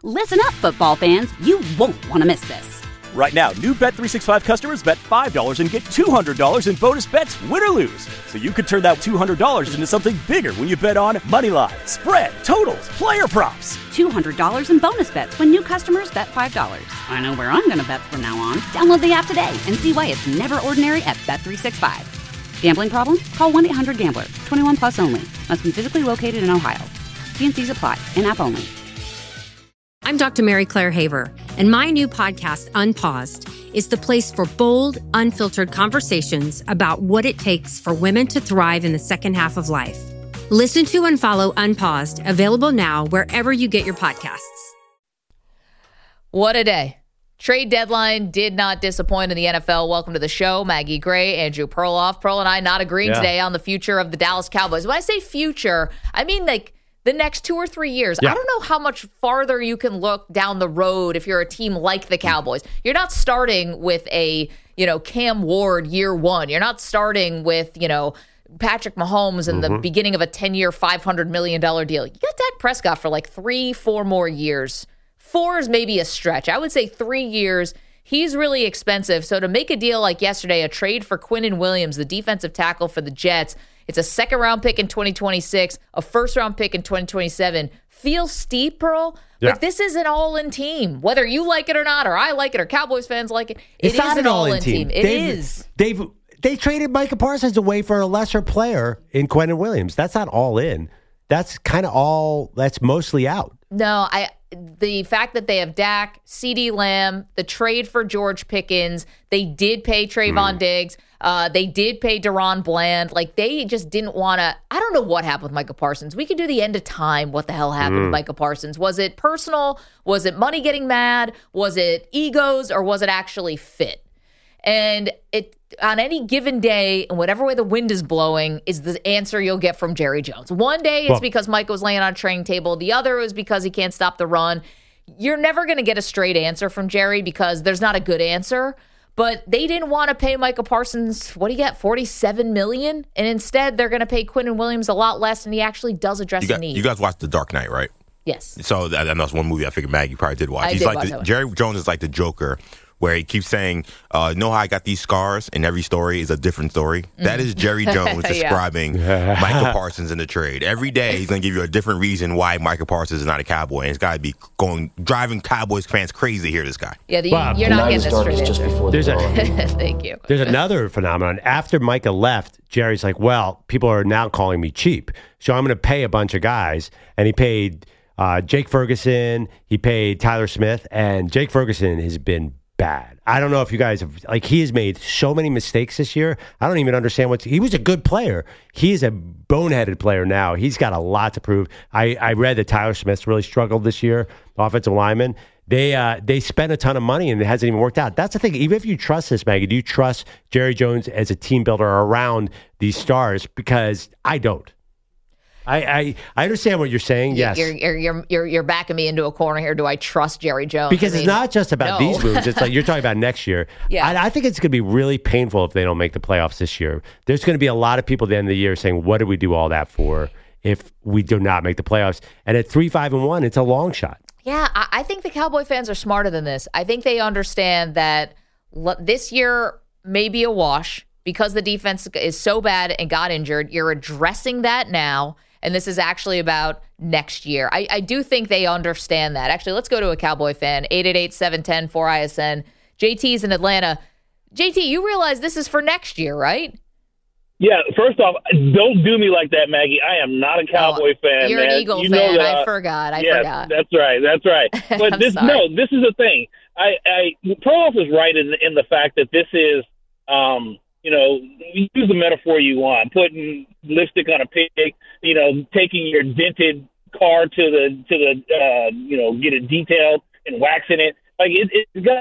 Listen up, football fans. You won't want to miss this. Right now, new Bet365 customers bet $5 and get $200 in bonus bets, win or lose. So you could turn that $200 into something bigger when you bet on moneyline, spread, totals, player props. $200 in bonus bets when new customers bet $5. I know where I'm going to bet from now on. Download the app today and see why it's never ordinary at Bet365. Gambling problem? Call 1-800-GAMBLER. 21 plus only. Must be physically located in Ohio. T&Cs apply. In-app only. I'm Dr. Mary Claire Haver, and my new podcast, Unpaused, is the place for bold, unfiltered conversations about what it takes for women to thrive in the second half of life. Listen to and follow Unpaused, available now wherever you get your podcasts. What a day. Trade deadline did not disappoint in the NFL. Welcome to the show. Maggie Gray, Andrew Perloff. Pearl and I not agreeing today on the future of the Dallas Cowboys. When I say future, I mean like the next 2 or 3 years. I don't know how much farther you can look down the road if you're a team like the Cowboys. You're not starting with a, Cam Ward year one. You're not starting with, Patrick Mahomes in the beginning of a 10-year, $500 million deal. You got Dak Prescott for like 3-4 more years. 4 is maybe a stretch. I would say 3 years. He's really expensive. So to make a deal like yesterday, a trade for Quinnen Williams, the defensive tackle for the Jets, it's a second-round pick in 2026, a first-round pick in 2027. Feels steep, Pearl, but this is an all-in team. Whether you like it or not, or I like it, or Cowboys fans like it, it is an all-in team. It is. They traded Micah Parsons away for a lesser player in Quinnen Williams. That's not all in. That's kind of all. That's mostly out. No, the fact that they have Dak, CeeDee Lamb, the trade for George Pickens, they did pay Trayvon Diggs. They did pay Deron Bland. Like, they just didn't want to. I don't know what happened with Micah Parsons. We could do the end of time. What the hell happened with Micah Parsons? Was it personal? Was it money getting mad? Was it egos? Or was it actually fit? And on any given day, and whatever way the wind is blowing, is the answer you'll get from Jerry Jones. One day it's because Mike was laying on a training table. The other is because he can't stop the run. You're never going to get a straight answer from Jerry because there's not a good answer. But they didn't want to pay Micah Parsons, what do you get, $47 million? And instead, they're going to pay Quinnen Williams a lot less, and he actually does address the need. You guys watched The Dark Knight, right? Yes. So that's one movie I figured Maggie probably did watch. Jerry Jones is like the Joker, where he keeps saying, know how I got these scars? And every story is a different story. That is Jerry Jones describing Micah Parsons in the trade. Every day, he's going to give you a different reason why Micah Parsons is not a Cowboy. And it's got to be driving Cowboys fans crazy to hear this guy. Yeah, you're not getting this straight. Thank you. There's another phenomenon. After Micah left, Jerry's like, well, people are now calling me cheap. So I'm going to pay a bunch of guys. And he paid Jake Ferguson. He paid Tyler Smith. And Jake Ferguson has been bad. I don't know if you guys have, he has made so many mistakes this year. I don't even understand he was a good player. He is a boneheaded player now. He's got a lot to prove. I read that Tyler Smith's really struggled this year, offensive lineman. They spent a ton of money and it hasn't even worked out. That's the thing. Even if you trust this, Maggie, do you trust Jerry Jones as a team builder around these stars? Because I don't. I understand what you're saying. Yes, you're backing me into a corner here. Do I trust Jerry Jones? Because it's not just about these moves. It's like you're talking about next year. Yeah. I think it's going to be really painful if they don't make the playoffs this year. There's going to be a lot of people at the end of the year saying, "What did we do all that for?" If we do not make the playoffs, and at 3-5-1, it's a long shot. Yeah, I think the Cowboy fans are smarter than this. I think they understand that this year may be a wash because the defense is so bad and got injured. You're addressing that now. And this is actually about next year. I do think they understand that. Actually, let's go to a Cowboy fan. 888-710-4ISN. JT's in Atlanta. JT, you realize this is for next year, right? Yeah, first off, don't do me like that, Maggie. I am not a Cowboy fan. You're man. An Eagle fan. I forgot. That's right. But this is the thing. Perloff is right in the fact that this is, use the metaphor you want, putting lipstick on a pig, taking your dented car to the get it detailed and waxing it. Like it's got.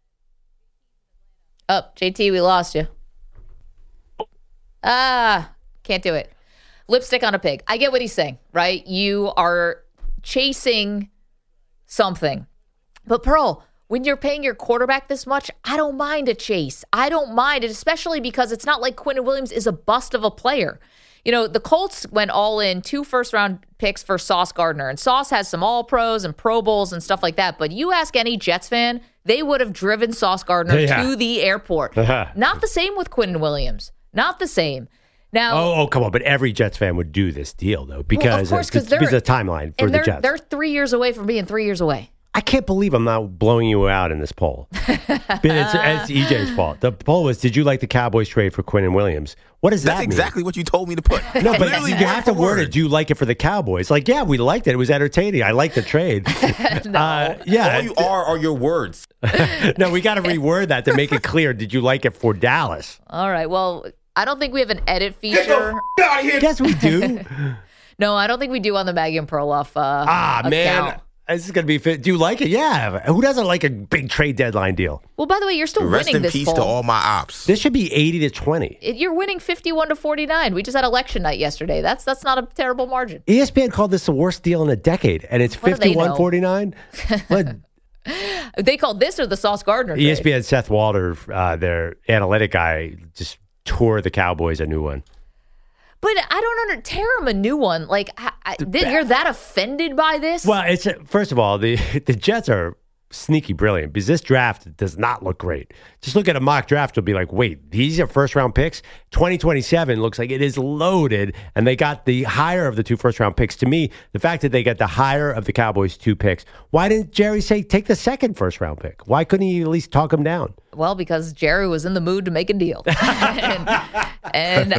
JT, we lost you. Can't do it. Lipstick on a pig. I get what he's saying, right? You are chasing something. But Pearl, when you're paying your quarterback this much, I don't mind a chase. I don't mind it, especially because it's not like Quinnen Williams is a bust of a player. the Colts went all in 2 first-round picks for Sauce Gardner. And Sauce has some All-Pros and Pro Bowls and stuff like that. But you ask any Jets fan, they would have driven Sauce Gardner to the airport. Not the same with Quinnen Williams. Not the same. Now, come on. But every Jets fan would do this deal, though, because it's a timeline for the Jets. They're 3 years away from being 3 years away. I can't believe I'm not blowing you out in this poll. But it's EJ's fault. The poll was, did you like the Cowboys trade for Quinnen Williams? What does that mean? That's exactly what you told me to put. No, but you have to word it. Do you like it for the Cowboys? Like, yeah, we liked it. It was entertaining. I liked the trade. Yeah. All you are your words. No, we got to reword that to make it clear. Did you like it for Dallas? All right. Well, I don't think we have an edit feature. Get the out of here. Yes, we do. No, I don't think we do on the Maggie and Perloff account. Man. This is going to be fit. Do you like it? Yeah. Who doesn't like a big trade deadline deal? Well, by the way, you're still winning this poll. Rest in peace to all my ops. This should be 80-20. You're winning 51-49. We just had election night yesterday. That's not a terrible margin. ESPN called this the worst deal in a decade, and it's 51-49. They called this or the Sauce Gardner trade? ESPN Seth Walder, their analytic guy, just tore the Cowboys a new one. But I don't tear him a new one. Like, you're that offended by this? Well, first of all, the Jets are sneaky brilliant because this draft does not look great. Just look at a mock draft. You'll be like, wait, these are first-round picks? 2027 looks like it is loaded, and they got the higher of the 2 first-round picks. To me, the fact that they got the higher of the Cowboys' 2 picks, why didn't Jerry say take the second first-round pick? Why couldn't he at least talk him down? Well, because Jerry was in the mood to make a deal. and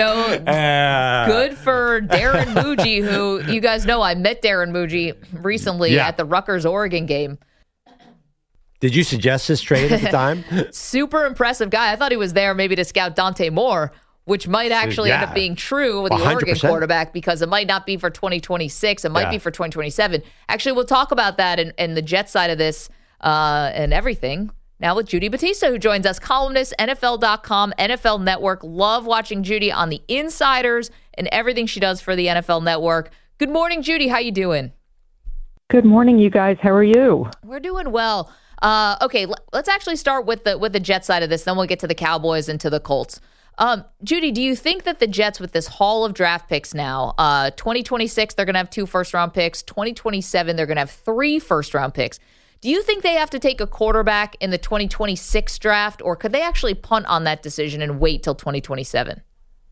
good for Darren Muji, who you guys know I met Darren Muji recently at the Rutgers-Oregon game. Did you suggest this trade at the time? Super impressive guy. I thought he was there maybe to scout Dante Moore, which might actually end up being true with the 100%. Oregon quarterback because it might not be for 2026. It might be for 2027. Actually, we'll talk about that and the Jets side of this and everything. Now with Judy Batista, who joins us, columnist, NFL.com, NFL Network. Love watching Judy on the Insiders and everything she does for the NFL Network. Good morning, Judy. How you doing? Good morning, you guys. How are you? We're doing well. Okay, let's actually start with the Jets side of this. Then we'll get to the Cowboys and to the Colts. Judy, do you think that the Jets, with this haul of draft picks now, 2026, they're going to have 2 first-round picks. 2027, they're going to have 3 first-round picks. Do you think they have to take a quarterback in the 2026 draft, or could they actually punt on that decision and wait till 2027?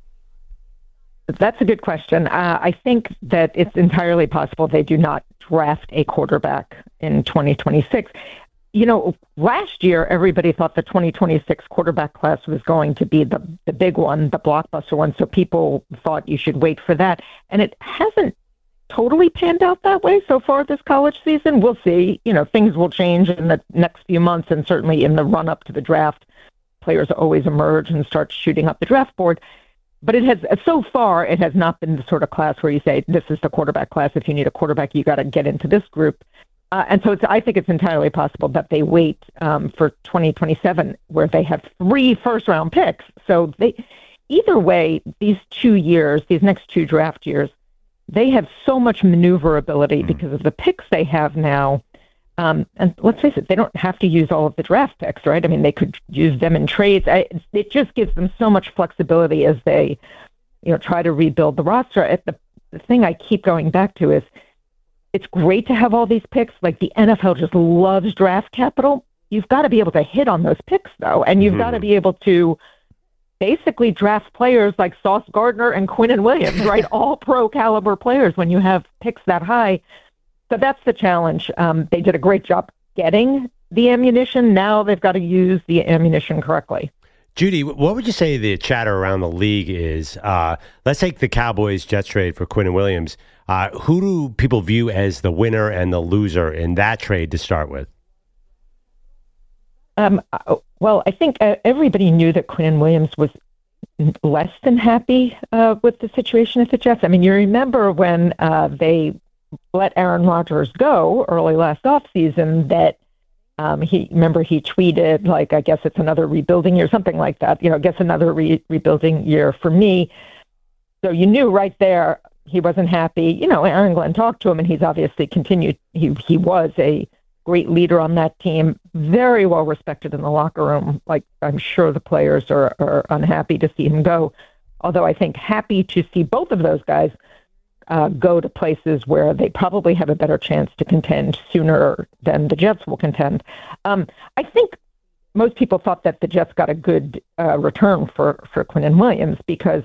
That's a good question. I think that it's entirely possible they do not draft a quarterback in 2026. Last year, everybody thought the 2026 quarterback class was going to be the big one, the blockbuster one, so people thought you should wait for that. And it hasn't totally panned out that way so far this college season. We'll see. Things will change in the next few months, and certainly in the run-up to the draft, players always emerge and start shooting up the draft board. But so far, it has not been the sort of class where you say, this is the quarterback class. If you need a quarterback, you got to get into this group. And so I think it's entirely possible that they wait for 2027, where they have 3 first-round picks. So either way, these next 2 draft years, they have so much maneuverability because of the picks they have now. And let's face it, they don't have to use all of the draft picks, right? I mean, they could use them in trades. It just gives them so much flexibility as they, try to rebuild the roster. The thing I keep going back to is, it's great to have all these picks. Like, the NFL just loves draft capital. You've got to be able to hit on those picks, though, and you've got to be able to basically draft players like Sauce Gardner and Quinnen Williams, right? All pro caliber players when you have picks that high. So that's the challenge. They did a great job getting the ammunition. Now they've got to use the ammunition correctly. Judy, what would you say the chatter around the league is? Let's take the Cowboys-Jets trade for Quinnen Williams. Who do people view as the winner and the loser in that trade to start with? Well, I think everybody knew that Quinnen Williams was less than happy with the situation at the Jets. I mean, you remember when they let Aaron Rodgers go early last offseason that he tweeted, like, I guess it's another rebuilding year, something like that. I guess another rebuilding year for me. So you knew right there he wasn't happy. Aaron Glenn talked to him, and he's obviously continued. He was a great leader on that team, very well respected in the locker room. Like, I'm sure the players are unhappy to see him go. although I think happy to see both of those guys go to places where they probably have a better chance to contend sooner than the Jets will contend. I think most people thought that the Jets got a good return for Quinnen Williams because,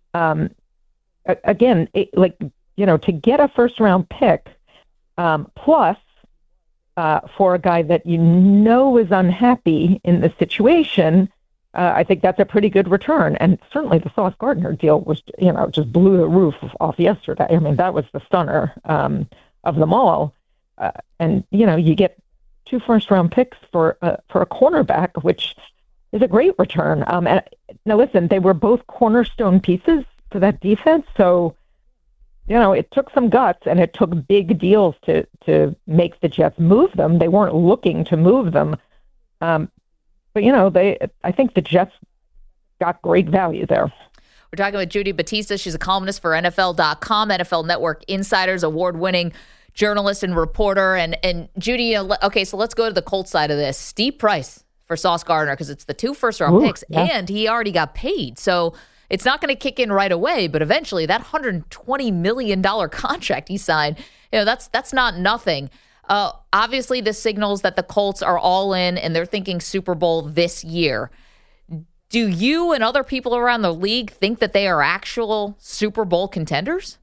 again, to get a first-round pick plus for a guy that is unhappy in the situation, I think that's a pretty good return. And certainly the Sauce Gardner deal was, just blew the roof off yesterday. I mean, that was the stunner of them all. And you get 2 first-round picks for a cornerback, which is a great return. And now, listen, they were both cornerstone pieces for that defense. So, it took some guts and it took big deals to make the Jets move them. They weren't looking to move them. But, I think the Jets got great value there. We're talking with Judy Battista. She's a columnist for NFL.com, NFL Network Insiders, award-winning journalist and reporter. And Judy, okay, so let's go to the Colts side of this. Steep price for Sauce Gardner because it's the 2 first-round picks, and he already got paid. So it's not going to kick in right away, but eventually that $120 million contract he signed, that's not nothing. Obviously, this signals that the Colts are all in and they're thinking Super Bowl this year. Do you and other people around the league think that they are actual Super Bowl contenders?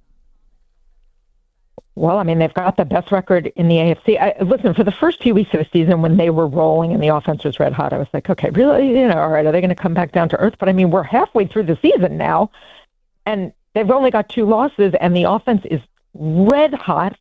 Well, I mean, they've got the best record in the AFC. Listen, for the first few weeks of the season when they were rolling and the offense was red hot, I was like, okay, really? All right, are they going to come back down to earth? But I mean, we're halfway through the season now, and they've only got 2 losses, and the offense is red hot.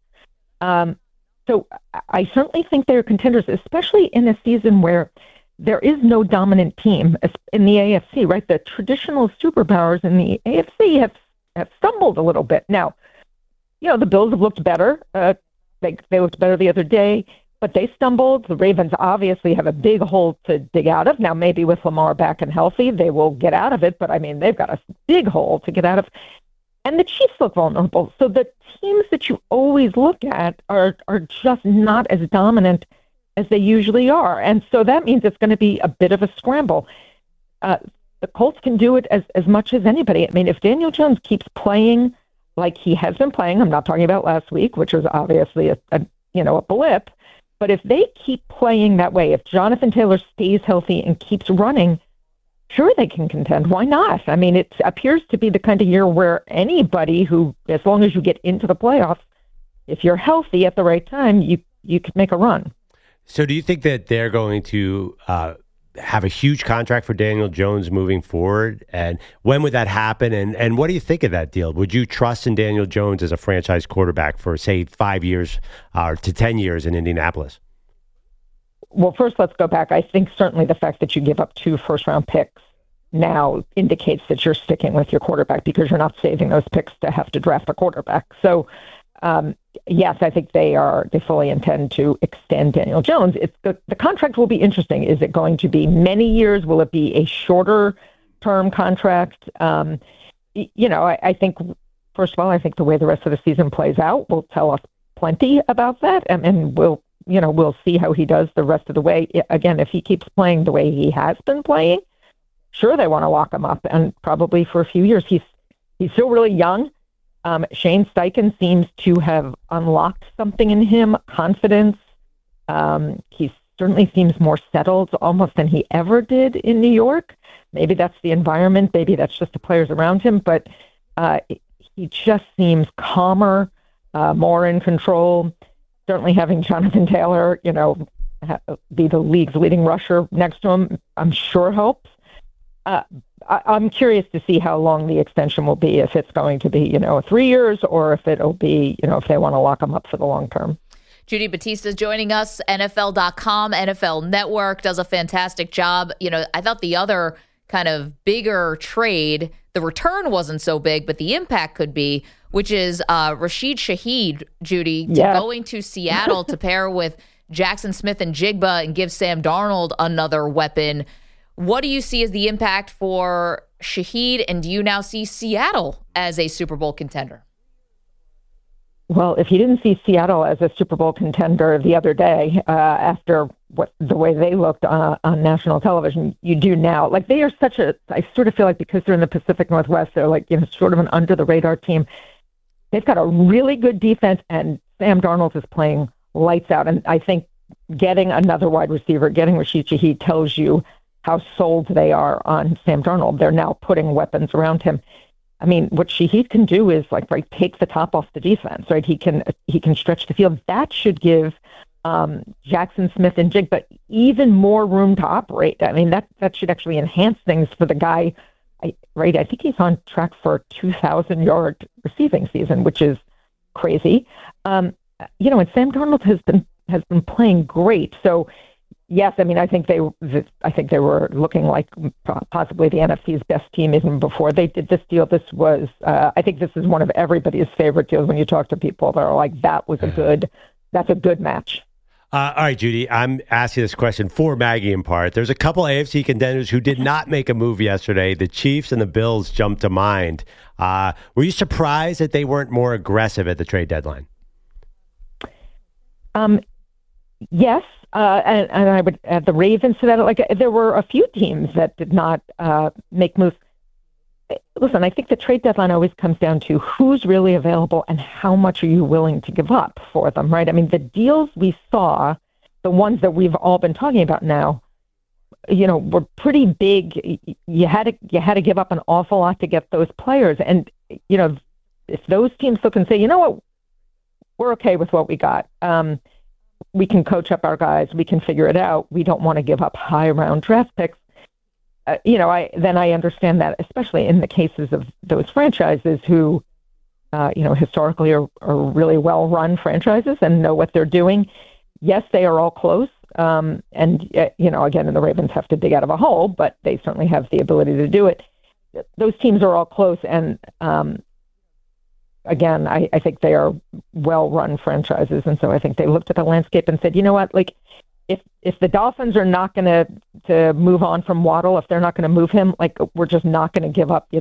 So I certainly think they're contenders, especially in a season where there is no dominant team in the AFC, right? The traditional superpowers in the AFC have stumbled a little bit. Now, the Bills have looked better. They looked better the other day, but they stumbled. The Ravens obviously have a big hole to dig out of. Now, maybe with Lamar back and healthy, they will get out of it, but I mean, they've got a big hole to get out of. And the Chiefs look vulnerable. So the teams that you always look at are just not as dominant as they usually are. And so that means it's going to be a bit of a scramble. The Colts can do it as much as anybody. I mean, if Daniel Jones keeps playing like he has been playing, I'm not talking about last week, which was obviously a blip, but if they keep playing that way, if Jonathan Taylor stays healthy and keeps running, sure, they can contend. Why not? I mean, it appears to be the kind of year where anybody who, as long as you get into the playoffs, if you're healthy at the right time, you could make a run. So do you think that they're going to have a huge contract for Daniel Jones moving forward? And when would that happen? And what do you think of that deal? Would you trust in Daniel Jones as a franchise quarterback for, say, 5 years to 10 years in Indianapolis? Well, first, let's go back. I think certainly the fact that you give up 2 first-round picks now indicates that you're sticking with your quarterback because you're not saving those picks to have to draft a quarterback. So, yes, I think they fully intend to extend Daniel Jones. The contract will be interesting. Is it going to be many years? Will it be a shorter-term contract? I think, first of all, I think the way the rest of the season plays out will tell us plenty about that, and we'll see how he does the rest of the way. Again, if he keeps playing the way he has been playing, sure, they want to lock him up, and probably for a few years. He's still really young. Shane Steichen seems to have unlocked something in him, confidence. He certainly seems more settled almost than he ever did in New York. Maybe that's the environment. Maybe that's just the players around him. But he just seems calmer, more in control. Certainly having Jonathan Taylor, be the league's leading rusher next to him, I'm sure helps. I'm curious to see how long the extension will be, if it's going to be, 3 years, or if it'll be, if they want to lock him up for the long term. Judy Battista is joining us, NFL.com, NFL Network, does a fantastic job. I thought the other kind of bigger trade, the return wasn't so big, but the impact could be, which is Rashid Shaheed, Judy, going to Seattle to pair with Jackson Smith and Jigba and give Sam Darnold another weapon. What do you see as the impact for Shaheed, and do you now see Seattle as a Super Bowl contender? Well, if you didn't see Seattle as a Super Bowl contender the other day, after the way they looked on national television, you do now. Like they are I sort of feel like because they're in the Pacific Northwest, they're like, sort of an under the radar team. They've got a really good defense, and Sam Darnold is playing lights out. And I think getting another wide receiver, getting Rashid Shaheed, tells you how sold they are on Sam Darnold. They're now putting weapons around him. I mean, what Shaheed can do is take the top off the defense, right? He can stretch the field. That should give Jackson Smith and Jigba even more room to operate. I mean, that should actually enhance things for the guy, right? I think he's on track for a 2,000-yard receiving season, which is crazy. And Sam Darnold has been playing great. So, yes, I mean, I think they were looking like possibly the NFC's best team even before they did this deal. This was, I think this is one of everybody's favorite deals when you talk to people that are like, that's a good match. All right, Judy, I'm asking this question for Maggie in part. There's a couple AFC contenders who did not make a move yesterday. The Chiefs and the Bills jumped to mind. Were you surprised that they weren't more aggressive at the trade deadline? Yes, and I would add the Ravens to that. Like there were a few teams that did not make moves. Listen, I think the trade deadline always comes down to who's really available and how much are you willing to give up for them, right? I mean, the deals we saw, the ones that we've all been talking about now, were pretty big. You had to give up an awful lot to get those players. And, if those teams look and say, you know what, we're okay with what we got. We can coach up our guys. We can figure it out. We don't want to give up high round draft picks. I understand that, especially in the cases of those franchises who, historically are really well-run franchises and know what they're doing. Yes, they are all close. Again, the Ravens have to dig out of a hole, but they certainly have the ability to do it. Those teams are all close. And again, I think they are well-run franchises. And so I think they looked at the landscape and said, you know what, like, if the Dolphins are not going to move on from Waddle, if they're not going to move him, like we're just not going to give up,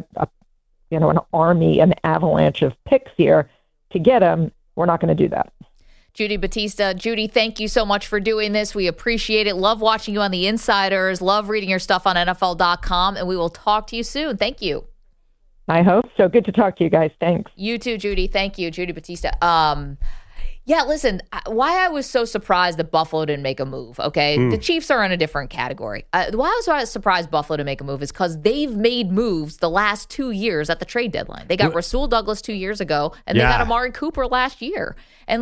an army, an avalanche of picks here to get him. We're not going to do that. Judy Battista. Judy, thank you so much for doing this. We appreciate it. Love watching you on The Insiders. Love reading your stuff on NFL.com. And we will talk to you soon. Thank you. I hope so. Good to talk to you guys. Thanks. You too, Judy. Thank you, Judy Battista. Yeah, listen, why I was so surprised that Buffalo didn't make a move, okay? The Chiefs are in a different category. Why I was surprised Buffalo to make a move is because they've made moves the last 2 years at the trade deadline. They got Rasul Douglas 2 years ago, and they got Amari Cooper last year. And,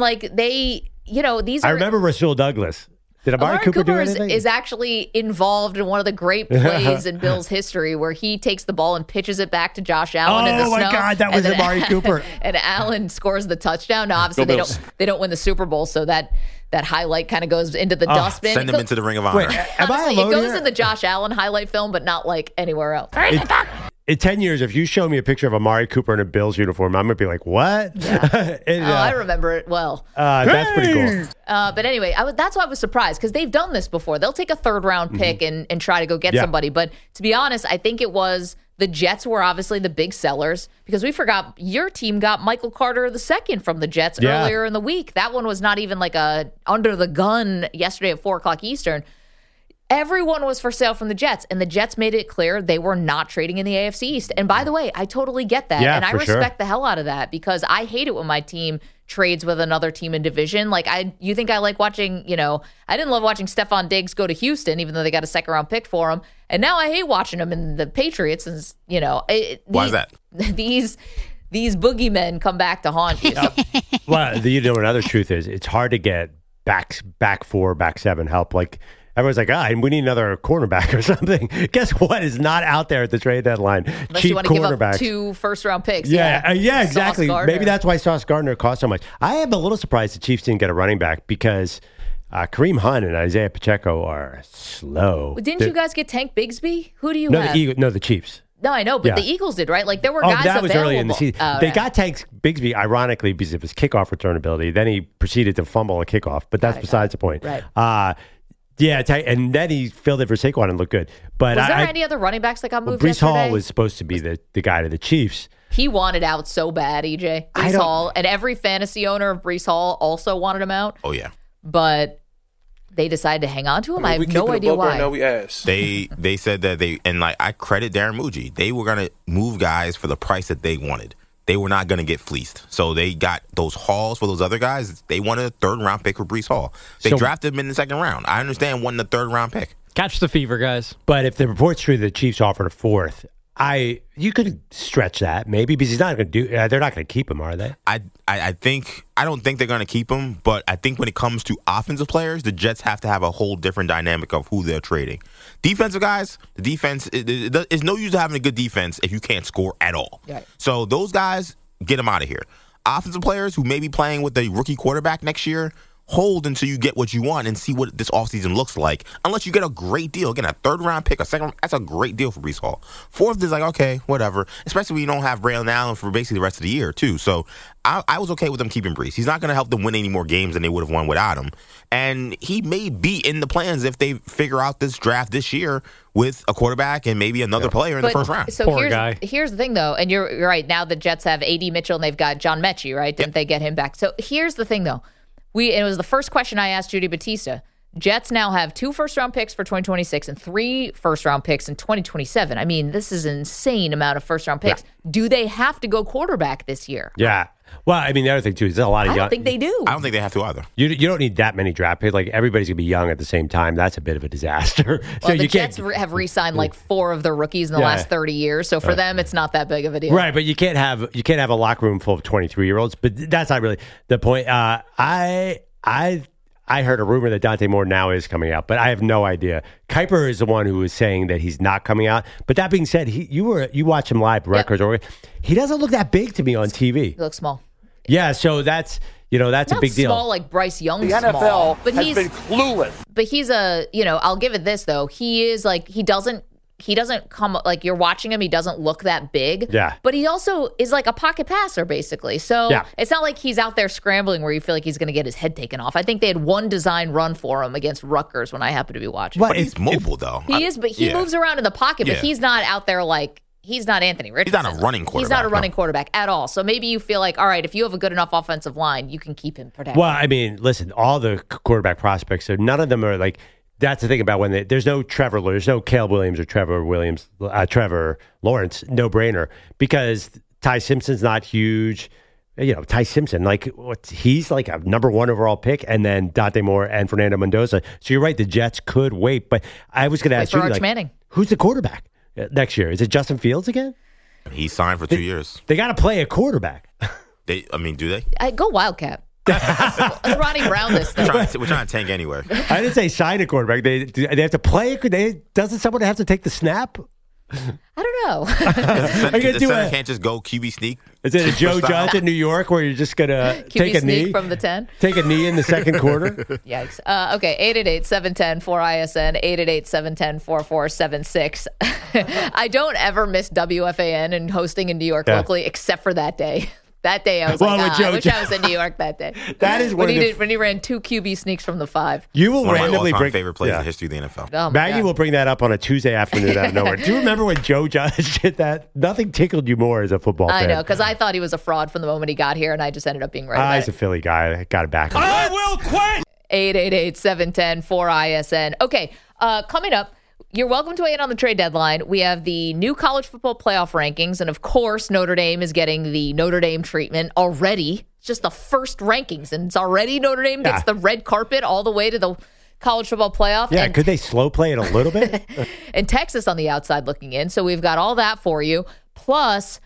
these are... I remember Rasul Douglas. Did Amari Cooper do anything? Is actually involved in one of the great plays in Bills history where he takes the ball and pitches it back to Josh Allen in the snow. Oh, my God, that was Amari Cooper. And Allen scores the touchdown. Now, obviously, they don't win the Super Bowl, so that highlight kind of goes into the dustbin. Send him into the Ring of Honor. Honestly, it goes in the Josh Allen highlight film, but not like anywhere else. In 10 years, if you show me a picture of Amari Cooper in a Bills uniform, I'm going to be like, what? Yeah. I remember it well. That's pretty cool. But anyway, that's why I was surprised, because they've done this before. They'll take a third-round pick and try to go get somebody. But to be honest, I think it was the Jets were obviously the big sellers, because we forgot your team got Michael Carter II from the Jets earlier in the week. That one was not even like a under the gun yesterday at 4 o'clock Eastern. Everyone was for sale from the Jets, and the Jets made it clear they were not trading in the AFC East. And by the way, I totally get that, and I respect the hell out of that, because I hate it when my team trades with another team in division. Like, you think I like watching, I didn't love watching Stephon Diggs go to Houston, even though they got a second-round pick for him. And now I hate watching him in the Patriots. And, why is that? These boogeymen come back to haunt you. Well, another truth is it's hard to get back 4, back 7 help. Like, everyone's like, we need another cornerback or something. Guess what is not out there at the trade deadline? Unless cheap you want to give up 2 first-round picks. Yeah, exactly. Maybe that's why Sauce Gardner cost so much. I am a little surprised the Chiefs didn't get a running back, because Kareem Hunt and Isaiah Pacheco are slow. Well, didn't you guys get Tank Bigsby? Who do you have? The Chiefs. No, I know, but the Eagles did, right? Like, there were guys that was available. Early in the season. They got Tank Bigsby, ironically, because of his kickoff return ability. Then he proceeded to fumble a kickoff, but that's besides the point. Right. And then he filled it for Saquon and looked good. But was there any other running backs that got moved Breece yesterday? Hall was supposed to be the guy to the Chiefs. He wanted out so bad, EJ. Breece Hall, and every fantasy owner of Breece Hall also wanted him out. Oh, yeah. But they decided to hang on to him? I have no idea why. They said that I credit Darren Muji. They were going to move guys for the price that they wanted. They were not going to get fleeced. So they got those hauls for those other guys. They wanted a third-round pick for Breece Hall. They drafted him in the second round. I understand wanting a third-round pick. Catch the fever, guys. But if the report's true the Chiefs offered a fourth, you could stretch that maybe because he's not going to do. They're not going to keep him, are they? I don't think they're going to keep him, but I think when it comes to offensive players, the Jets have to have a whole different dynamic of who they're trading. Defensive guys, the defense it's no use having a good defense if you can't score at all. Right. So those guys, get them out of here. Offensive players who may be playing with a rookie quarterback next year, hold until you get what you want and see what this offseason looks like. Unless you get a great deal. Again, a third-round pick, a second, that's a great deal for Breece Hall. Fourth is like, okay, whatever. Especially when you don't have Braylon Allen for basically the rest of the year, too. So I was okay with them keeping Breece. He's not going to help them win any more games than they would have won without him. And he may be in the plans if they figure out this draft this year with a quarterback and maybe another player in the first round. So here's the thing, though, and you're right. Now the Jets have A.D. Mitchell and they've got John Mechie, right? Didn't they get him back? So here's the thing, though. It was the first question I asked Judy Batista. Jets now have 2 first-round picks for 2026 and 3 first-round picks in 2027. I mean, this is an insane amount of first-round picks. Yeah. Do they have to go quarterback this year? Yeah. Well, I mean, the other thing, too, is there's a lot of young. I don't think they do. I don't think they have to either. You don't need that many draft picks. Like, everybody's going to be young at the same time. That's a bit of a disaster. Well, the Jets have re-signed like 4 of their rookies in the last 30 years. So for them, it's not that big of a deal. Right, but you can't have a locker room full of 23-year-olds. But that's not really the point. I heard a rumor that Dante Moore now is coming out, but I have no idea. Kuiper is the one who was saying that he's not coming out. But that being said, you watch him live, Rutgers, Oregon. He doesn't look that big to me on TV. He looks small. Yeah, so that's a big deal. Small like Bryce Young. The NFL has been clueless. But he's I'll give it this though. He is like he doesn't come like you're watching him. He doesn't look that big. Yeah. But he also is like a pocket passer basically. So it's not like he's out there scrambling where you feel like he's going to get his head taken off. I think they had one design run for him against Rutgers when I happened to be watching. But he's mobile though. He is, but he moves around in the pocket. But he's not out there like. He's not Anthony Richardson. He's not a running quarterback. He's not a running quarterback at all. So maybe you feel like, all right, if you have a good enough offensive line, you can keep him protected. Well, I mean, listen, all the quarterback prospects, so none of them are like, that's the thing about when there's no there's no Caleb Williams or Trevor Lawrence, no brainer, because Ty Simpson's not huge. Ty Simpson, he's like a number 1 overall pick, and then Dante Moore and Fernando Mendoza. So you're right, the Jets could wait. But I was going to ask you, Manning. Who's the quarterback next year? Is it Justin Fields again? He signed for 2 years. They got to play a quarterback. Do they? Go Wildcat. Let's Ronnie Brown this thing. We're trying to tank anywhere. I didn't say sign a quarterback. They have to play. Doesn't someone have to take the snap? I don't know. The center can't just go QB sneak. Is it a Joe Johnson, New York, where you're just going to take a knee from the 10? Take a knee in the second quarter? Yikes. Okay, 888-710-4ISN, 888-710-4476. I don't ever miss WFAN and hosting in New York locally, except for that day. That day, I was I wish I was in New York that day. That is when he ran 2 QB sneaks from the 5. You will one randomly of my bring favorite plays in the history of the NFL. Oh Maggie will bring that up on a Tuesday afternoon out of nowhere. Do you remember when Joe Judge did that? Nothing tickled you more as a football fan. I know, because I thought he was a fraud from the moment he got here, and I just ended up being right. He's a Philly guy. I got it back. I will quit. 888-710-4ISN. Okay, coming up. You're welcome to weigh in on the trade deadline. We have the new college football playoff rankings, and of course, Notre Dame is getting the Notre Dame treatment already. It's just the first rankings, and it's already Notre Dame gets the red carpet all the way to the college football playoff. Yeah, could they slow play it a little bit? And Texas on the outside looking in, so we've got all that for you. Plus,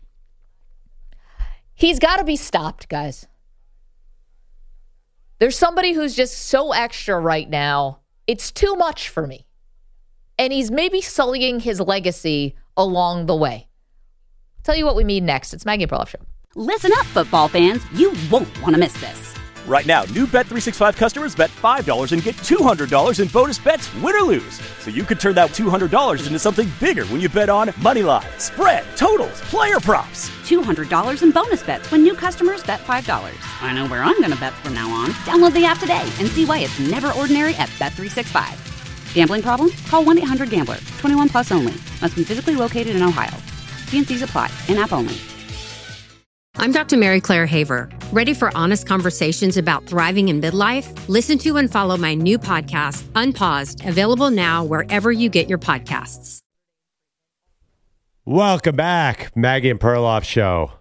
he's got to be stopped, guys. There's somebody who's just so extra right now. It's too much for me. And he's maybe sullying his legacy along the way. Tell you what we mean next. It's Maggie Perloff Show. Listen up, football fans. You won't want to miss this. Right now, new Bet365 customers bet $5 and get $200 in bonus bets, win or lose. So you could turn that $200 into something bigger when you bet on Moneyline, spread, totals, player props. $200 in bonus bets when new customers bet $5. I know where I'm going to bet from now on. Download the app today and see why it's never ordinary at Bet365. Gambling problem? Call 1-800-GAMBLER. 21 plus only. Must be physically located in Ohio. T&Cs apply. In-app only. I'm Dr. Mary Claire Haver. Ready for honest conversations about thriving in midlife? Listen to and follow my new podcast, Unpaused, available now wherever you get your podcasts. Welcome back, Maggie and Perloff Show.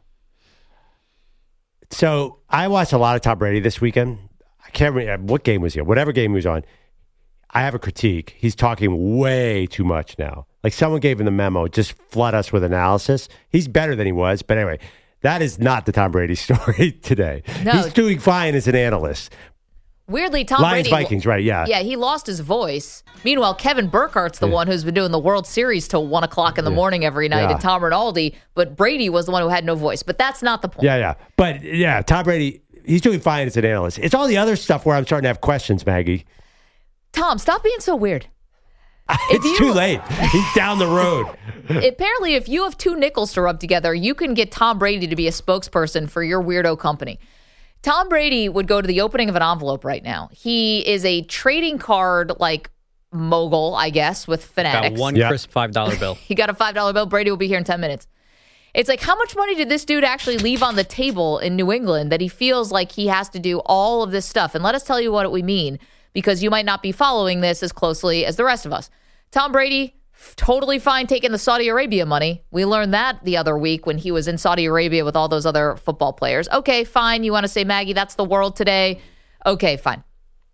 So I watched a lot of Tom Brady this weekend. I can't remember what game was he on. Whatever game he was on. I have a critique. He's talking way too much now. Like someone gave him the memo, just flood us with analysis. He's better than he was. But anyway, that is not the Tom Brady story today. No. He's doing fine as an analyst. Weirdly, Tom Lions, Brady... Vikings, right, yeah. Yeah, he lost his voice. Meanwhile, Kevin Burkhardt's the one who's been doing the World Series till 1 o'clock in the morning every night, and Tom Rinaldi, but Brady was the one who had no voice. But that's not the point. Yeah. But, yeah, Tom Brady, he's doing fine as an analyst. It's all the other stuff where I'm starting to have questions, Maggie. Tom, stop being so weird. It's too late. He's down the road. Apparently, if you have two nickels to rub together, you can get Tom Brady to be a spokesperson for your weirdo company. Tom Brady would go to the opening of an envelope right now. He is a trading card mogul, I guess, with Fanatics. Got one crisp $5 bill. He got a $5 bill. Brady will be here in 10 minutes. It's like, how much money did this dude actually leave on the table in New England that he feels like he has to do all of this stuff? And let us tell you what we mean, because you might not be following this as closely as the rest of us. Tom Brady, totally fine taking the Saudi Arabia money. We learned that the other week when he was in Saudi Arabia with all those other football players. Okay, fine. You want to say, Maggie, that's the world today? Okay, fine.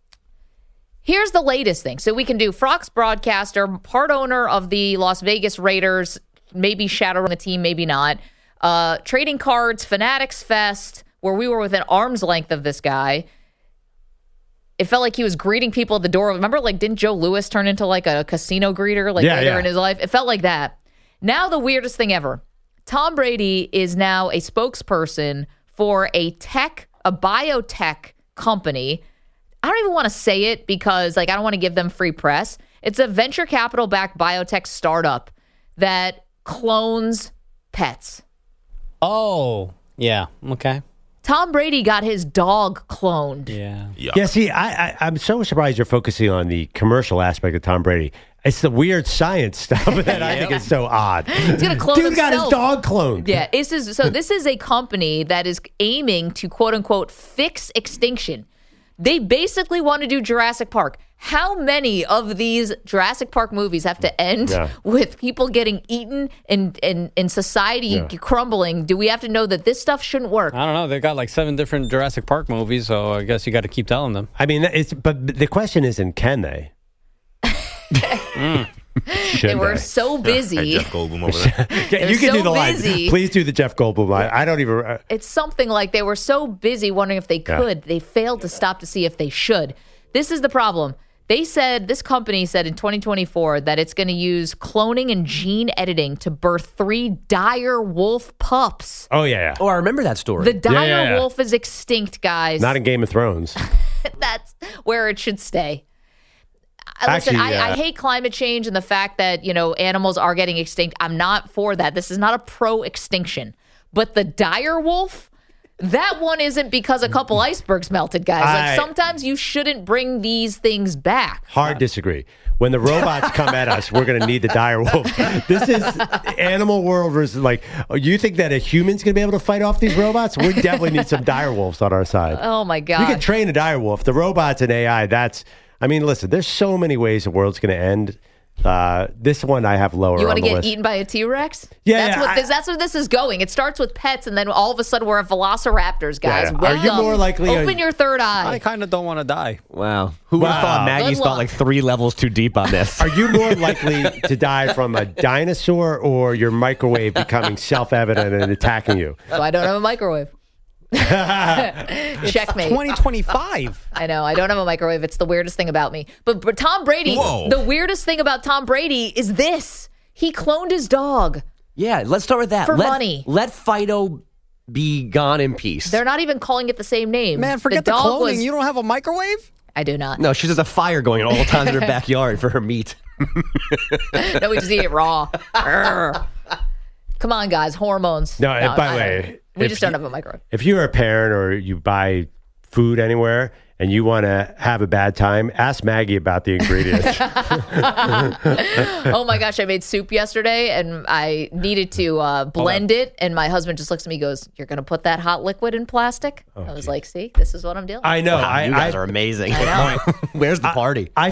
Here's the latest thing. So we can do Fox broadcaster, part owner of the Las Vegas Raiders, maybe shadowing the team, maybe not. Trading cards, Fanatics Fest, where we were within arm's length of this guy. It felt like he was greeting people at the door. Remember, didn't Joe Louis turn into a casino greeter later in his life? It felt like that. Now the weirdest thing ever. Tom Brady is now a spokesperson for a biotech company. I don't even want to say it because I don't want to give them free press. It's a venture capital-backed biotech startup that clones pets. Oh, yeah. Okay. Tom Brady got his dog cloned. Yeah. See, I'm so surprised you're focusing on the commercial aspect of Tom Brady. It's the weird science stuff that I think is so odd. He's going to clone Dude himself. got his dog cloned. Yeah. This is a company that is aiming to, quote unquote, fix extinction. They basically want to do Jurassic Park. How many of these Jurassic Park movies have to end with people getting eaten and society crumbling? Do we have to know that this stuff shouldn't work? I don't know. They've got 7 different Jurassic Park movies, so I guess you got to keep telling them. I mean, but the question isn't, can they? They were so busy. Jeff Goldblum over there. You can do the line. Please do the Jeff Goldblum line. I don't even. It's something like they were so busy wondering if they could. They failed to stop to see if they should. This is the problem. This company said in 2024 that it's going to use cloning and gene editing to birth 3 dire wolf pups. Oh, yeah. Oh, I remember that story. The dire wolf is extinct, guys. Not in Game of Thrones. That's where it should stay. Listen, I hate climate change and the fact that, animals are getting extinct. I'm not for that. This is not a pro-extinction. But the dire wolf, that one isn't because a couple icebergs melted, guys. Sometimes you shouldn't bring these things back. Hard disagree. When the robots come at us, we're going to need the dire wolf. This is animal world versus you think that a human's going to be able to fight off these robots? We definitely need some dire wolves on our side. Oh, my God. You can train a dire wolf. The robots and AI, listen, there's so many ways the world's going to end. This one I have lower. You want to get list. eaten by a T-Rex? Yeah, that's where this is going. It starts with pets, and then all of a sudden we're at velociraptors, guys. Yeah. Are you more likely? Open your third eye. I kind of don't want to die. Wow. Who would have thought Maggie's thought 3 levels too deep on this? Are you more likely to die from a dinosaur or your microwave becoming self-evident and attacking you? So I don't have a microwave. Checkmate. 2025. I know. I don't have a microwave. It's the weirdest thing about me. But Tom Brady, the weirdest thing about Tom Brady is this. He cloned his dog. Yeah, let's start with that. For money. Let Fido be gone in peace. They're not even calling it the same name. Man, forget the cloning. You don't have a microwave? I do not. No, she has a fire going all the time in her backyard for her meat. No, we just eat it raw. Come on, guys. Hormones. No, by the way. We just don't have a microwave. If you're a parent or you buy food anywhere and you want to have a bad time, ask Maggie about the ingredients. Oh my gosh, I made soup yesterday and I needed to blend it. And my husband just looks at me and goes, "You're going to put that hot liquid in plastic?" I was like, "See, this is what I'm dealing with." I know. Wow, you guys are amazing. Where's the party? I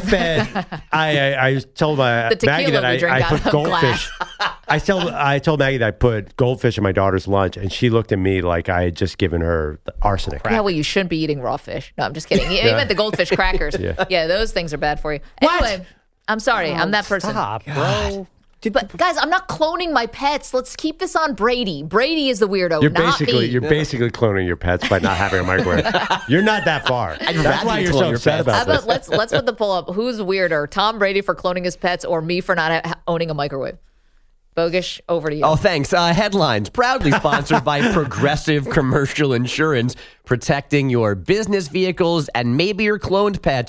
told Maggie that I put goldfish. I told Maggie that I put goldfish in my daughter's lunch, and she looked at me like I had just given her arsenic. Yeah, well, you shouldn't be eating raw fish. No, I'm just kidding. You meant the goldfish crackers. Yeah, those things are bad for you. Anyway, I'm sorry. I'm that person. Stop, bro. But guys, I'm not cloning my pets. Let's keep this on Brady. Brady is the weirdo, You're not me. basically cloning your pets by not having a microwave. You're not that far. That's why you're so upset about this. Let's put the poll up. Who's weirder, Tom Brady for cloning his pets or me for not owning a microwave? Bogish, over to you. Oh, thanks. Headlines, proudly sponsored by Progressive Commercial Insurance, protecting your business vehicles and maybe your cloned pets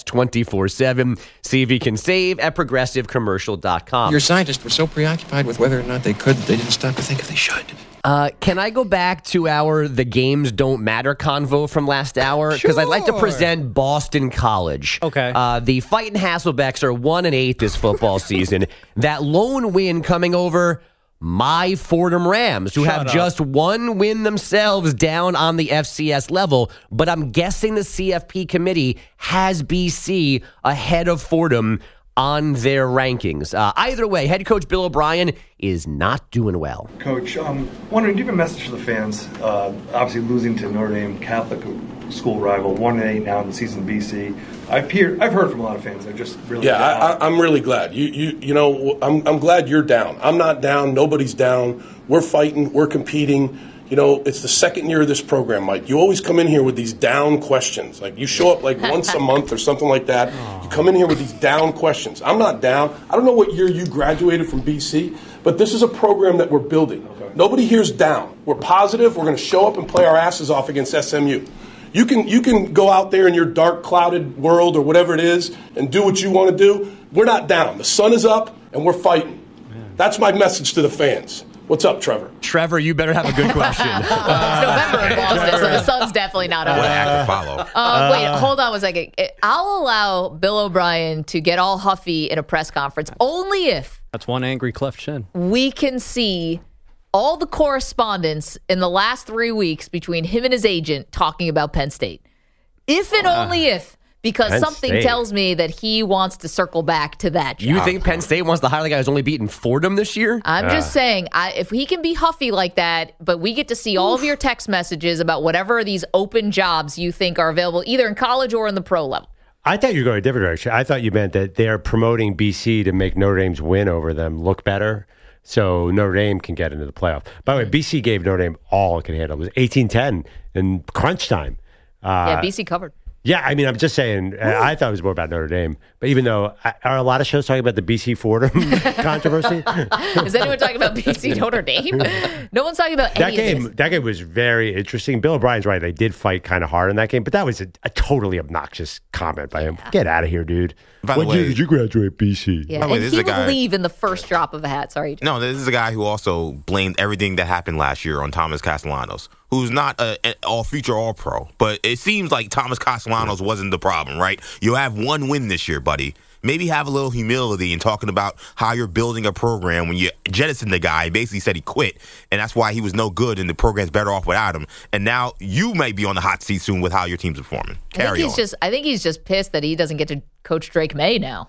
24/7. See if you can save at progressivecommercial.com. Your scientists were so preoccupied with whether or not they could, they didn't stop to think if they should. Can I go back to our The Games Don't Matter convo from last hour? Because I'd like to present Boston College. Okay. The Fightin' Hasselbecks are 1-8 this football season. That lone win coming over my Fordham Rams, who have just one win themselves down on the FCS level. But I'm guessing the CFP committee has BC ahead of Fordham on their rankings. Either way, head coach Bill O'Brien is not doing well. Coach, wondering, do you have a message for the fans? Obviously losing to Notre Dame, Catholic school rival, 1-8 now in the season BC. I've heard from a lot of fans. They're just really I'm really glad. You know, I'm glad you're down. I'm not down. Nobody's down. We're fighting. We're competing. You know, it's the second year of this program, Mike. You always come in here with these down questions. Like, you show up like once a month or something like that. You come in here with these down questions. I'm not down. I don't know what year you graduated from BC, but this is a program that we're building. Okay. Nobody here's down. We're positive. We're going to show up and play our asses off against SMU. You can go out there in your dark, clouded world or whatever it is and do what you want to do. We're not down. The sun is up, and we're fighting. That's my message to the fans. What's up, Trevor? Trevor, you better have a good question. It's November in Boston, so the sun's definitely not up. What act to follow? Wait, hold on one second. I'll allow Bill O'Brien to get all huffy in a press conference only if that's one angry cleft chin. We can see all the correspondence in the last 3 weeks between him and his agent talking about Penn State. If and only if. Because Penn something State tells me that he wants to circle back to that job. You think Penn State wants to hire the guy who's only beaten Fordham this year? I'm just saying, if he can be huffy like that, but we get to see all of your text messages about whatever these open jobs you think are available, either in college or in the pro level. I thought you were going a different direction. I thought you meant that they're promoting BC to make Notre Dame's win over them look better, so Notre Dame can get into the playoff. By the way, BC gave Notre Dame all it could handle. It was 18-10 in crunch time. Yeah, BC covered. Yeah, I mean, I'm just saying, I thought it was more about Notre Dame. But even though, are a lot of shows talking about the BC Fordham controversy? Is anyone talking about BC Notre Dame? No one's talking about any of this. That game was very interesting. Bill O'Brien's right. They did fight kind of hard in that game, but that was a totally obnoxious comment by him. Get out of here, dude. When did you graduate BC? Yeah, and he would leave in the first drop of a hat. Sorry. No, this is a guy who also blamed everything that happened last year on Thomas Castellanos, who's not an all-future all-pro. But it seems like Thomas Castellanos wasn't the problem, right? You have one win this year, buddy. Maybe have a little humility in talking about how you're building a program when you jettison the guy. He basically said he quit, and that's why he was no good, and the program's better off without him. And now you may be on the hot seat soon with how your team's performing. I think he's just pissed that he doesn't get to coach Drake May now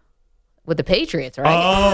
with the Patriots, right?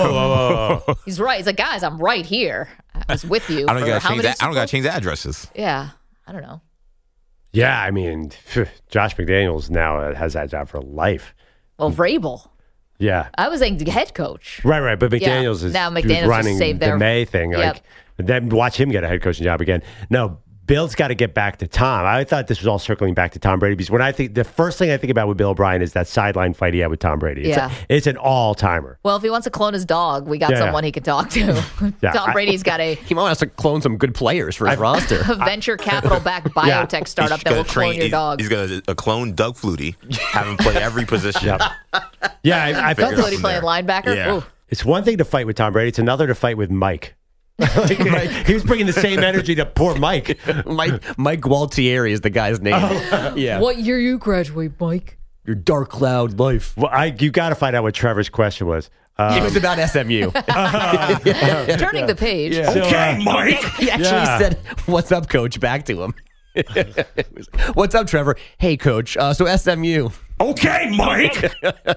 Oh. He's right. He's like, guys, I'm right here. I was with you. I don't got to change addresses. Yeah, I don't know. Yeah, I mean, Josh McDaniels now has that job for life. Well, Vrabel. Yeah. I was saying head coach. Right. But McDaniels is now McDaniels running saved the May thing. Yep. Then watch him get a head coaching job again. No, Bill's got to get back to Tom. I thought this was all circling back to Tom Brady because when I think the first thing I think about with Bill O'Brien is that sideline fight he had with Tom Brady. It's an all-timer. Well, if he wants to clone his dog, we got someone he can talk to. Tom Brady's got he might want to clone some good players for his roster. A venture capital-backed biotech startup that will clone your dog. He's going to clone Doug Flutie, have him play every position. I felt Doug Flutie playing linebacker? Yeah. It's one thing to fight with Tom Brady. It's another to fight with Mike. He was bringing the same energy to poor Mike. Mike Gualtieri is the guy's name. Yeah. What year you graduate, Mike? Your dark cloud life. Well, you got to find out what Trevor's question was. It was about SMU. Turning the page. Yeah. Okay, Mike. He actually said, "What's up, Coach?" back to him. What's up, Trevor? Hey, Coach. So SMU. Okay, Mike.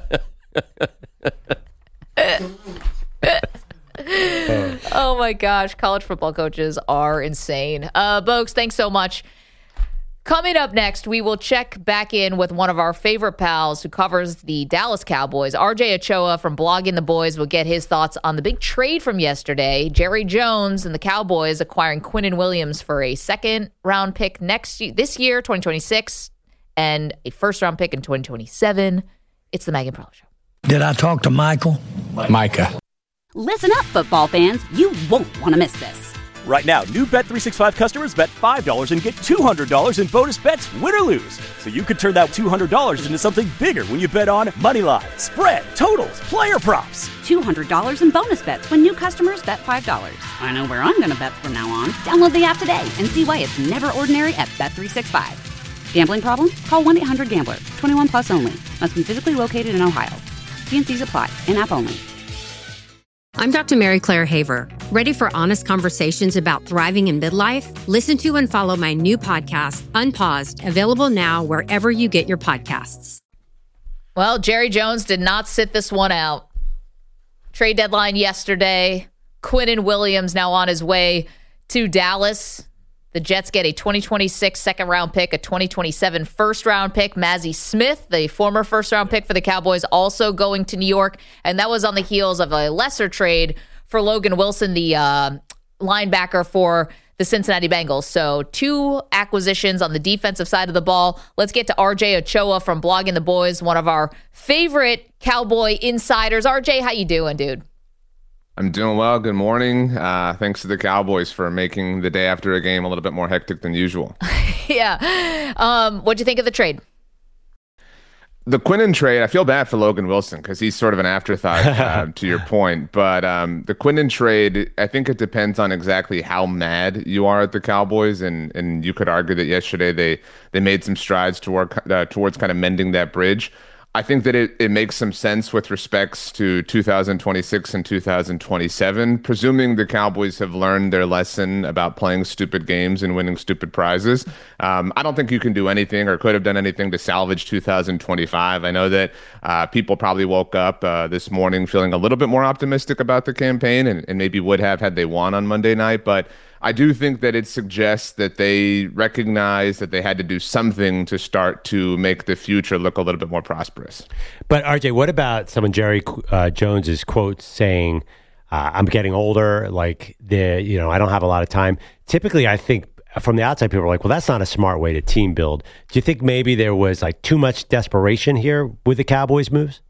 Oh my gosh, college football coaches are insane. Bogues, thanks so much. Coming up next, we will check back in with one of our favorite pals who covers the Dallas Cowboys. RJ Ochoa from Blogging the Boys will get his thoughts on the big trade from yesterday. Jerry Jones and the Cowboys acquiring Quinnen Williams for a second-round pick this year, 2026, and a first-round pick in 2027. It's the Megan Perla Show. Did I talk to Michael? Micah. Listen up, football fans. You won't want to miss this. Right now, new Bet365 customers bet $5 and get $200 in bonus bets, win or lose. So you could turn that $200 into something bigger when you bet on moneyline, spread, totals, player props. $200 in bonus bets when new customers bet $5. I know where I'm going to bet from now on. Download the app today and see why it's never ordinary at Bet365. Gambling problem? Call 1-800-GAMBLER. 21 plus only. Must be physically located in Ohio. T&Cs apply. In-app only. I'm Dr. Mary Claire Haver. Ready for honest conversations about thriving in midlife? Listen to and follow my new podcast, Unpaused, available now wherever you get your podcasts. Well, Jerry Jones did not sit this one out. Trade deadline yesterday. Quinnen Williams now on his way to Dallas. The Jets get a 2026 second-round pick, a 2027 first-round pick. Mazi Smith, the former first-round pick for the Cowboys, also going to New York. And that was on the heels of a lesser trade for Logan Wilson, the linebacker for the Cincinnati Bengals. So 2 acquisitions on the defensive side of the ball. Let's get to RJ Ochoa from Blogging the Boys, one of our favorite Cowboy insiders. RJ, how you doing, dude? I'm doing well. Good morning. Thanks to the Cowboys for making the day after a game a little bit more hectic than usual. Yeah. What'd you think of the trade? The Quinnen trade, I feel bad for Logan Wilson because he's sort of an afterthought to your point. But the Quinnen trade, I think it depends on exactly how mad you are at the Cowboys. And you could argue that yesterday they made some strides towards kind of mending that bridge. I think that it makes some sense with respects to 2026 and 2027, presuming the Cowboys have learned their lesson about playing stupid games and winning stupid prizes. I don't think you can do anything or could have done anything to salvage 2025. I know that people probably woke up this morning feeling a little bit more optimistic about the campaign and maybe would have had they won on Monday night, but I do think that it suggests that they recognize that they had to do something to start to make the future look a little bit more prosperous. But RJ, what about someone Jerry Jones's quote saying, "I'm getting older, like I don't have a lot of time." Typically, I think from the outside, people are like, "Well, that's not a smart way to team build." Do you think maybe there was like too much desperation here with the Cowboys' moves?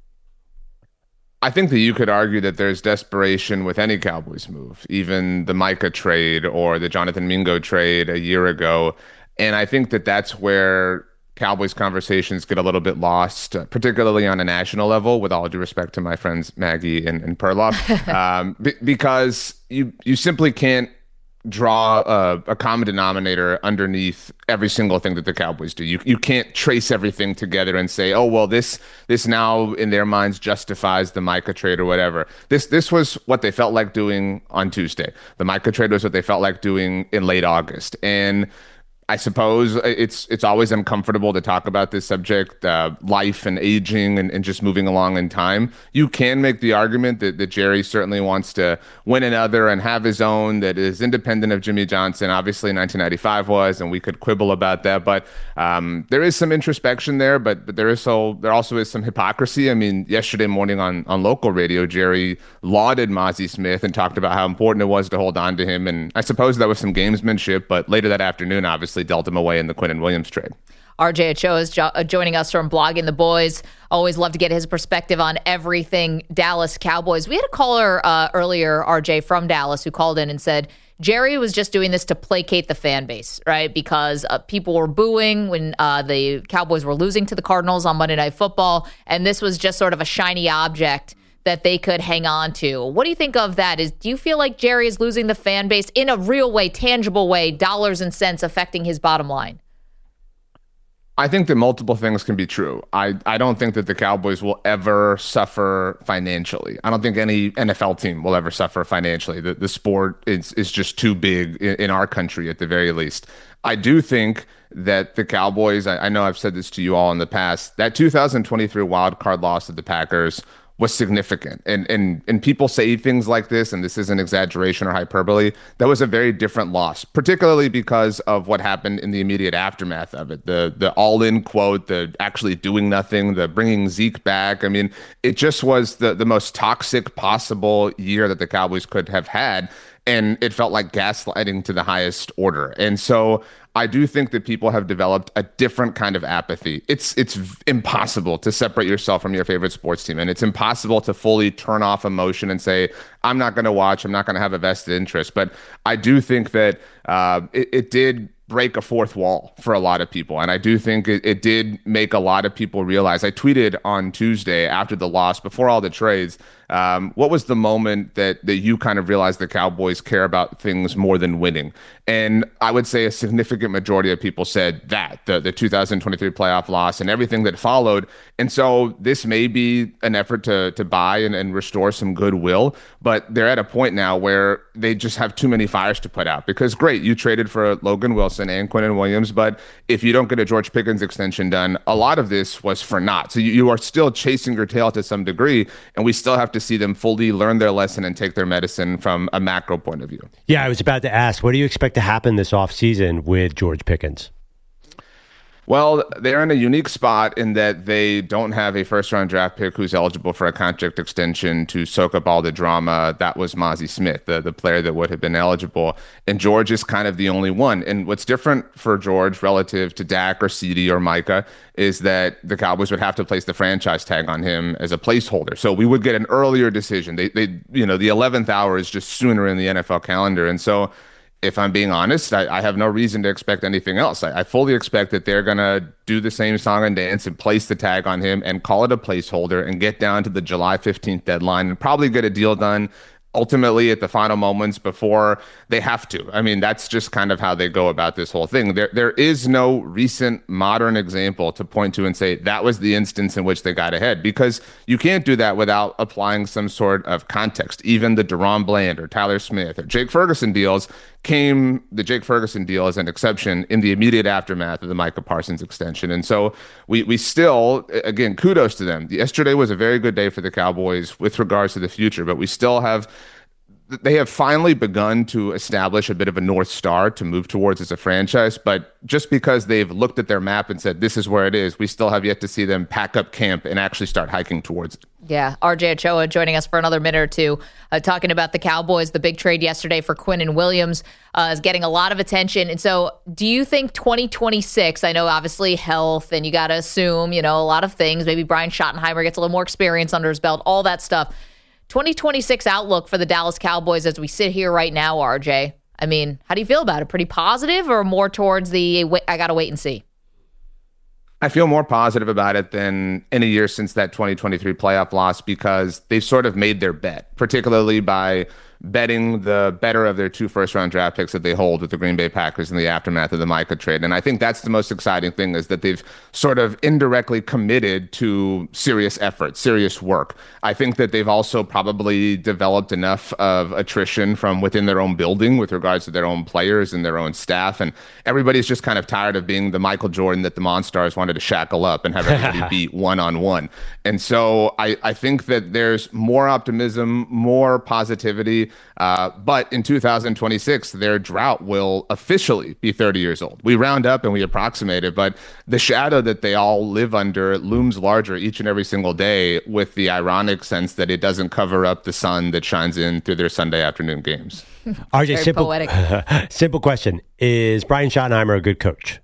I think that you could argue that there's desperation with any Cowboys move, even the Micah trade or the Jonathan Mingo trade a year ago. And I think that that's where Cowboys conversations get a little bit lost, particularly on a national level, with all due respect to my friends Maggie and Perloff, because you simply can't draw a common denominator underneath every single thing that the Cowboys do. You can't trace everything together and say, oh, well, this now in their minds justifies the Micah trade or whatever. This was what they felt like doing on Tuesday. The Micah trade was what they felt like doing in late August. And I suppose it's always uncomfortable to talk about this subject, life and aging and just moving along in time. You can make the argument that Jerry certainly wants to win another and have his own that is independent of Jimmy Johnson. Obviously, 1995 was, and we could quibble about that. But there is some introspection there, but there also is some hypocrisy. I mean, yesterday morning on local radio, Jerry lauded Mazi Smith and talked about how important it was to hold on to him. And I suppose that was some gamesmanship, but later that afternoon, obviously, dealt him away in the Quinnen Williams trade. RJ Ochoa is joining us from Blogging the Boys. Always love to get his perspective on everything Dallas Cowboys. We had a caller earlier, RJ, from Dallas, who called in and said Jerry was just doing this to placate the fan base, right? Because people were booing when the Cowboys were losing to the Cardinals on Monday Night Football, and this was just sort of a shiny object that they could hang on to. What do you think of that? Do you feel like Jerry is losing the fan base in a real way, tangible way, dollars and cents affecting his bottom line? I think that multiple things can be true. I don't think that the Cowboys will ever suffer financially. I don't think any NFL team will ever suffer financially. The sport is just too big in our country at the very least. I do think that the Cowboys, I know I've said this to you all in the past, that 2023 wild card loss to the Packers was significant. And people say things like this, and this isn't exaggeration or hyperbole. That was a very different loss, particularly because of what happened in the immediate aftermath of it. The all-in quote, the actually doing nothing, the bringing Zeke back. I mean, it just was the most toxic possible year that the Cowboys could have had. And it felt like gaslighting to the highest order. And so I do think that people have developed a different kind of apathy. It's impossible to separate yourself from your favorite sports team. And it's impossible to fully turn off emotion and say, I'm not going to watch, I'm not going to have a vested interest. But I do think that it did break a fourth wall for a lot of people. And I do think it did make a lot of people realize. I tweeted on Tuesday after the loss, before all the trades, what was the moment that you kind of realized the Cowboys care about things more than winning? And I would say a significant majority of people said that, the 2023 playoff loss and everything that followed. And so this may be an effort to buy and restore some goodwill, but they're at a point now where they just have too many fires to put out. Because great, you traded for Logan Wilson and Quinnen Williams, but if you don't get a George Pickens extension done, a lot of this was for naught. So you are still chasing your tail to some degree, and we still have to see them fully learn their lesson and take their medicine from a macro point of view. Yeah, I was about to ask, what do you expect to happen this offseason with George Pickens? Well, they're in a unique spot in that they don't have a first-round draft pick who's eligible for a contract extension to soak up all the drama. That was Mazi Smith, the player that would have been eligible. And George is kind of the only one. And what's different for George relative to Dak or CeeDee or Micah is that the Cowboys would have to place the franchise tag on him as a placeholder. So we would get an earlier decision. The 11th hour is just sooner in the NFL calendar. And so if I'm being honest, I have no reason to expect anything else. I fully expect that they're going to do the same song and dance and place the tag on him and call it a placeholder and get down to the July 15th deadline and probably get a deal done ultimately at the final moments before they have to. I mean, that's just kind of how they go about this whole thing. There is no recent modern example to point to and say that was the instance in which they got ahead, because you can't do that without applying some sort of context. Even the DaRon Bland or Tyler Smith or Jake Ferguson deals the Jake Ferguson deal as an exception in the immediate aftermath of the Micah Parsons extension. And so we still, again, kudos to them. Yesterday was a very good day for the Cowboys with regards to the future, but they have finally begun to establish a bit of a North Star to move towards as a franchise. But just because they've looked at their map and said, this is where it is, we still have yet to see them pack up camp and actually start hiking towards it. Yeah, RJ Ochoa joining us for another minute or two, talking about the Cowboys. The big trade yesterday for Quinnen Williams is getting a lot of attention. And so do you think 2026, I know obviously health, and you got to assume, a lot of things, maybe Brian Schottenheimer gets a little more experience under his belt, all that stuff. 2026 outlook for the Dallas Cowboys as we sit here right now, RJ. I mean, how do you feel about it? Pretty positive or more towards I got to wait and see? I feel more positive about it than any year since that 2023 playoff loss, because they've sort of made their bet, particularly by betting the better of their 2 first-round draft picks that they hold with the Green Bay Packers in the aftermath of the Micah trade. And I think that's the most exciting thing, is that they've sort of indirectly committed to serious effort, serious work. I think that they've also probably developed enough of attrition from within their own building with regards to their own players and their own staff. And everybody's just kind of tired of being the Michael Jordan that the Monstars wanted to shackle up and have everybody beat one-on-one. And so I think that there's more optimism, more positivity. But in 2026, their drought will officially be 30 years old. We round up and we approximate it, but the shadow that they all live under looms larger each and every single day, with the ironic sense that it doesn't cover up the sun that shines in through their Sunday afternoon games. RJ, simple question. Is Brian Schottenheimer a good coach?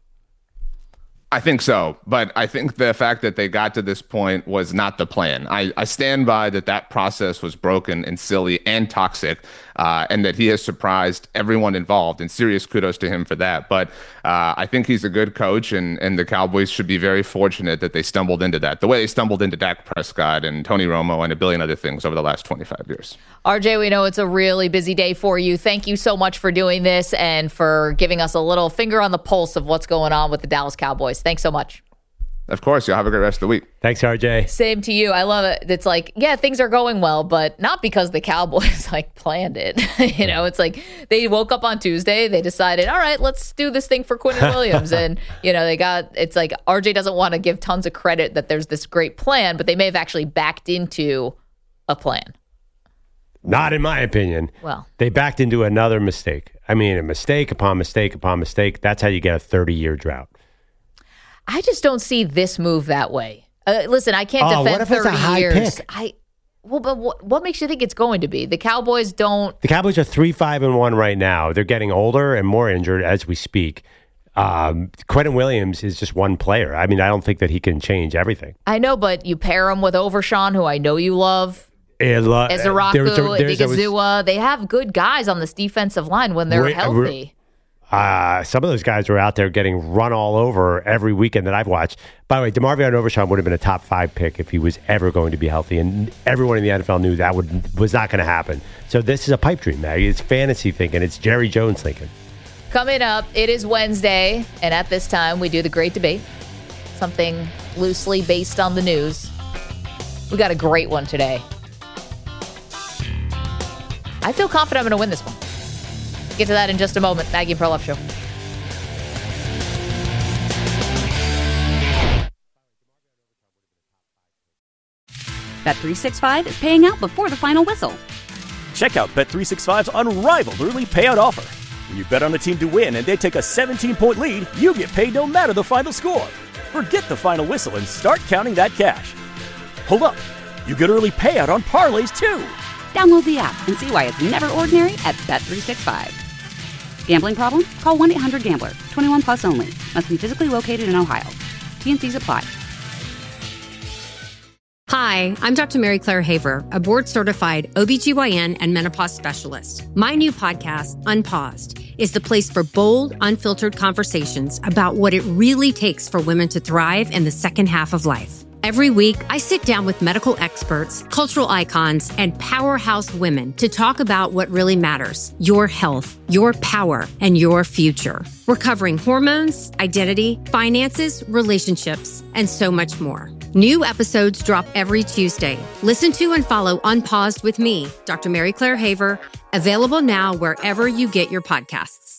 I think so, but I think the fact that they got to this point was not the plan. I stand by that process was broken and silly and toxic. and that he has surprised everyone involved, and serious kudos to him for that. But I think he's a good coach, and the Cowboys should be very fortunate that they stumbled into that, the way they stumbled into Dak Prescott and Tony Romo and a billion other things over the last 25 years. RJ, we know it's a really busy day for you. Thank you so much for doing this and for giving us a little finger on the pulse of what's going on with the Dallas Cowboys. Thanks so much. Of course. You'll have a great rest of the week. Thanks, RJ. Same to you. I love it. It's like, yeah, things are going well, but not because the Cowboys planned it. It's like they woke up on Tuesday. They decided, all right, let's do this thing for Quinnen Williams. And, it's like RJ doesn't want to give tons of credit that there's this great plan, but they may have actually backed into a plan. Not in my opinion. Well, they backed into another mistake. I mean, a mistake upon mistake upon mistake. That's how you get a 30-year drought. I just don't see this move that way. Listen, I can't defend what if 30 it's a high years. Pick? But what makes you think it's going to be? The Cowboys don't. The Cowboys are 3-5-1 right now. They're getting older and more injured as we speak. Quinnen Williams is just one player. I mean, I don't think that he can change everything. I know, but you pair him with Overshawn, who I know you love. Ezeraku, Digazua. They have good guys on this defensive line when they're healthy. Some of those guys are out there getting run all over every weekend that I've watched. By the way, DeMarvion Overshawn would have been a top 5 pick if he was ever going to be healthy, and everyone in the NFL knew that was not going to happen. So this is a pipe dream, Maggie. It's fantasy thinking. It's Jerry Jones thinking. Coming up, it is Wednesday, and at this time, we do the Great Debate, something loosely based on the news. We got a great one today. I feel confident I'm going to win this one. Get to that in just a moment. Maggie and Perloff Show. Bet365 is paying out before the final whistle. Check out Bet365's unrivaled early payout offer. When you bet on a team to win and they take a 17-point lead, you get paid no matter the final score. Forget the final whistle and start counting that cash. Hold up. You get early payout on parlays, too. Download the app and see why it's never ordinary at Bet365. Gambling problem? Call 1-800-GAMBLER. 21 plus only. Must be physically located in Ohio. T&Cs apply. Hi, I'm Dr. Mary Claire Haver, a board-certified OBGYN and menopause specialist. My new podcast, Unpaused, is the place for bold, unfiltered conversations about what it really takes for women to thrive in the second half of life. Every week, I sit down with medical experts, cultural icons, and powerhouse women to talk about what really matters: your health, your power, and your future. We're covering hormones, identity, finances, relationships, and so much more. New episodes drop every Tuesday. Listen to and follow Unpaused with me, Dr. Mary Claire Haver, available now wherever you get your podcasts.